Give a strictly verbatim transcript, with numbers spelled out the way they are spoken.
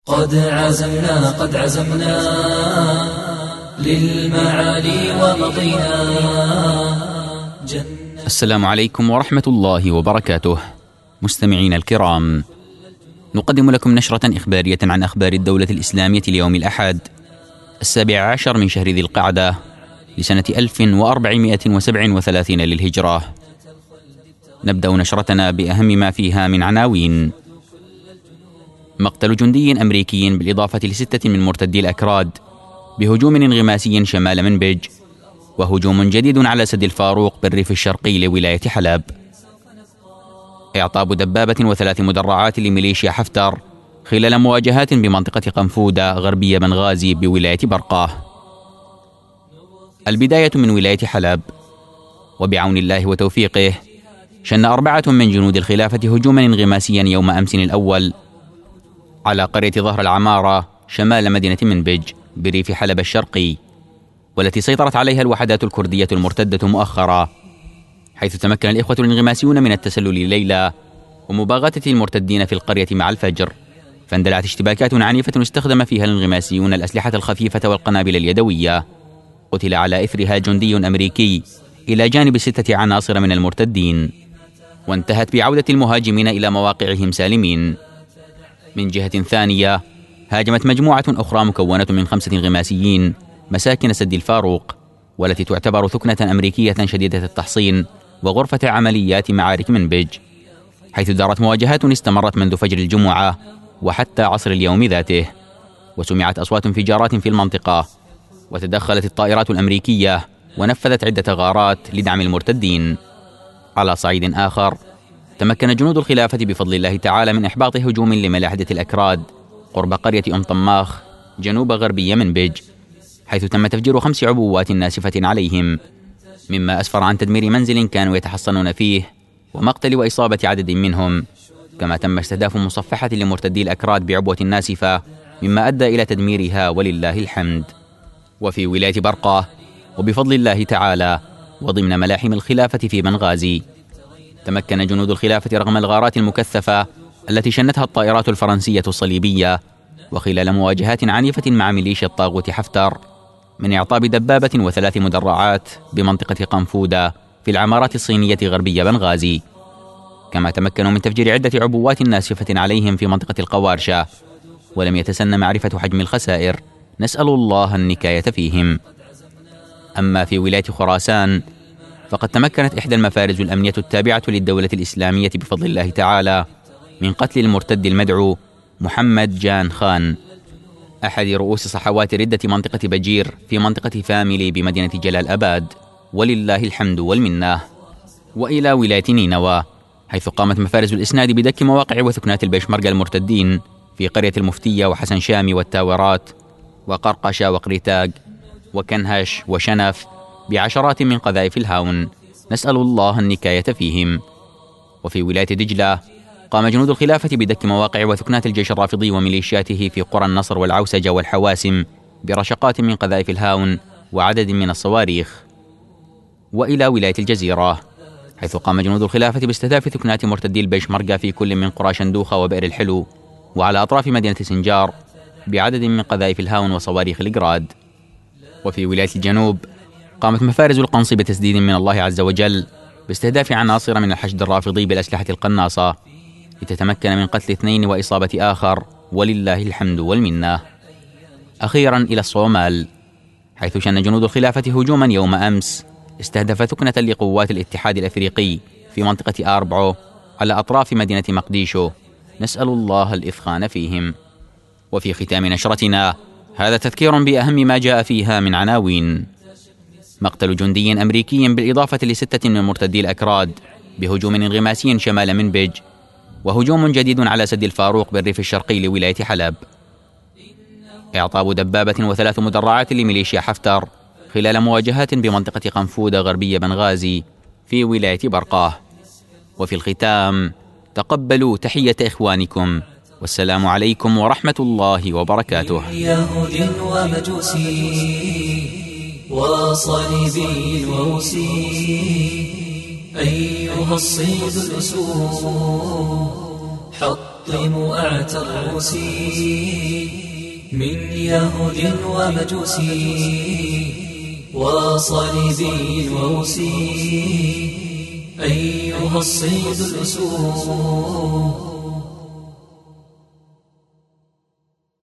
قد عزمنا قد عزمنا للمعالي ومضينا. السلام عليكم ورحمة الله وبركاته. مستمعين الكرام، نقدم لكم نشرة إخبارية عن أخبار الدولة الإسلامية ليوم الأحد السابع عشر من شهر ذي القعدة لسنة ألف وأربعمائة وسبع وثلاثين للهجرة. نبدأ نشرتنا بأهم ما فيها من عناوين: مقتل جندي أمريكي بالإضافة لستة من مرتدي الأكراد بهجوم انغماسي شمال منبج، وهجوم جديد على سد الفاروق بالريف الشرقي لولاية حلب. إعطاب دبابة وثلاث مدرعات لميليشيا حفتر خلال مواجهات بمنطقة قنفودة غربية بنغازي بولاية برقة. البداية من ولاية حلب، وبعون الله وتوفيقه شن أربعة من جنود الخلافة هجوما انغماسيا يوم أمس الأول على قرية ظهر العمارة شمال مدينة منبج بريف حلب الشرقي، والتي سيطرت عليها الوحدات الكردية المرتدة مؤخرا، حيث تمكن الإخوة الانغماسيون من التسلل ليلة ومباغتة المرتدين في القرية مع الفجر، فاندلعت اشتباكات عنيفة استخدم فيها الانغماسيون الأسلحة الخفيفة والقنابل اليدوية. قتل على إثرها جندي أمريكي إلى جانب ستة عناصر من المرتدين، وانتهت بعودة المهاجمين إلى مواقعهم سالمين. من جهة ثانية، هاجمت مجموعة أخرى مكونة من خمسة انغماسيين مساكن سد الفاروق، والتي تعتبر ثكنة أمريكية شديدة التحصين وغرفة عمليات معارك منبج، حيث دارت مواجهات استمرت منذ فجر الجمعة وحتى عصر اليوم ذاته، وسمعت أصوات انفجارات في المنطقة، وتدخلت الطائرات الأمريكية ونفذت عدة غارات لدعم المرتدين. على صعيد آخر، تمكن جنود الخلافة بفضل الله تعالى من إحباط هجوم لملاحدة الأكراد قرب قرية أم طماخ جنوب غربي منبج، حيث تم تفجير خمس عبوات ناسفة عليهم، مما أسفر عن تدمير منزل كانوا يتحصنون فيه ومقتل وإصابة عدد منهم، كما تم استهداف مصفحة لمرتدي الأكراد بعبوة ناسفة، مما أدى إلى تدميرها ولله الحمد. وفي ولاية برقة، وبفضل الله تعالى وضمن ملاحم الخلافة في بنغازي، تمكن جنود الخلافة رغم الغارات المكثفة التي شنتها الطائرات الفرنسية الصليبية وخلال مواجهات عنيفة مع ميليشيا الطاغوت حفتر من إعطاب دبابة وثلاث مدرعات بمنطقة قنفودة في العمارات الصينية غربية بنغازي، كما تمكنوا من تفجير عدة عبوات ناسفة عليهم في منطقة القوارشة، ولم يتسنى معرفة حجم الخسائر، نسأل الله النكاية فيهم. أما في ولاية خراسان، فقد تمكنت إحدى المفارز الأمنية التابعة للدولة الإسلامية بفضل الله تعالى من قتل المرتد المدعو محمد جان خان، أحد رؤوس صحوات ردة منطقة بجير في منطقة فاميلي بمدينة جلال أباد، ولله الحمد والمنة. وإلى ولاية نينوى، حيث قامت مفارز الإسناد بدك مواقع وثكنات البيشمركة المرتدين في قرية المفتية وحسن شامي والتاورات وقرقشة وقريتاج وكنهش وشنف بعشرات من قذائف الهاون، نسأل الله النكاية فيهم. وفي ولاية دجلة، قام جنود الخلافة بدك مواقع وثكنات الجيش الرافضي وميليشياته في قرى النصر والعوسجة والحواسم برشقات من قذائف الهاون وعدد من الصواريخ. وإلى ولاية الجزيرة، حيث قام جنود الخلافة باستهداف ثكنات مرتدي البيشمركة في كل من قرى شندوخة وبئر الحلو وعلى أطراف مدينة سنجار بعدد من قذائف الهاون وصواريخ الجراد. وفي ولاية الجنوب، قامت مفارز القنص بتسديد من الله عز وجل باستهداف عناصر من الحشد الرافضي بالأسلحة القناصة، لتتمكن من قتل اثنين وإصابة آخر، ولله الحمد والمنة. أخيرا إلى الصومال، حيث شن جنود الخلافة هجوما يوم أمس استهدف ثكنة لقوات الاتحاد الأفريقي في منطقة آربعو على أطراف مدينة مقديشو، نسأل الله الإثخان فيهم. وفي ختام نشرتنا هذا تذكير بأهم ما جاء فيها من عناوين: مقتل جندي أمريكي بالإضافة لستة من مرتدي الأكراد بهجوم انغماسي شمال منبج، وهجوم جديد على سد الفاروق بالريف الشرقي لولاية حلب. إعطاب دبابة وثلاث مدرعات لميليشيا حفتر خلال مواجهات بمنطقة قنفودة غربية بنغازي في ولاية برقة. وفي الختام، تقبلوا تحية إخوانكم، والسلام عليكم ورحمة الله وبركاته. يهود ومجوسي وصليبي وروسي، أيها الصيد الأسود حطموا أعتى الروسي. من يهود ومجوس وصليبي وروسي أيها الصيد الأسود